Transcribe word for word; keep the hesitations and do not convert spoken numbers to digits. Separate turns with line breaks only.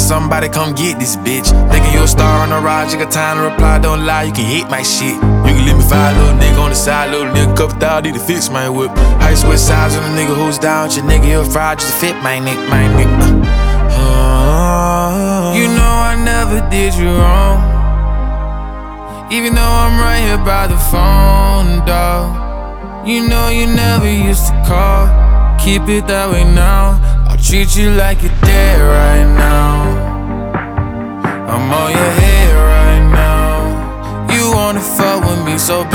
somebody come get this bitch. Thinking you a star on the rise, you got time to reply, don't lie, you can hit my shit. You can leave me five, little nigga on the side, little nigga couple thousand, need to fix my whip. Ice west sides on a nigga who's down with your nigga, he'll fry just to fit my neck, my neck. Uh, you know I never did you wrong, even though I'm right here by the phone, dawg. You know you never used to call, keep it that way now. I'll treat you like you're dead right now. I'm on your head right now. You wanna fuck with me so bad.